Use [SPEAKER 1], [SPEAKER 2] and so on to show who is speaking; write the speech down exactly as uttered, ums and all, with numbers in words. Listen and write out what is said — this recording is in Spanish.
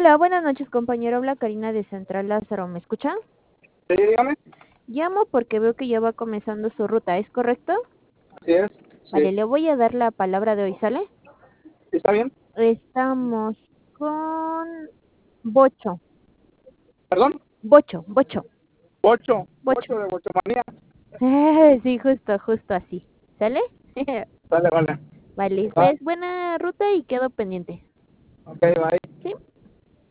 [SPEAKER 1] Hola, buenas noches, compañero. Habla Karina de Central Lázaro. ¿Me escucha?
[SPEAKER 2] Sí, dígame.
[SPEAKER 1] Llamo porque veo que ya va comenzando su ruta, ¿es correcto?
[SPEAKER 2] Así es.
[SPEAKER 1] Vale,
[SPEAKER 2] Sí.
[SPEAKER 1] le voy a dar la palabra de hoy, ¿sale?
[SPEAKER 2] ¿Está bien?
[SPEAKER 1] Estamos con Bocho.
[SPEAKER 2] ¿Perdón?
[SPEAKER 1] Bocho, Bocho,
[SPEAKER 2] Bocho.
[SPEAKER 1] Bocho.
[SPEAKER 2] Bocho de bochomanía.
[SPEAKER 1] Sí, justo, justo así. ¿Sale?
[SPEAKER 2] Vale, vale.
[SPEAKER 1] Vale,
[SPEAKER 2] Va.
[SPEAKER 1] pues buena ruta y quedo pendiente.
[SPEAKER 2] Ok, bye.
[SPEAKER 1] ¿Sí?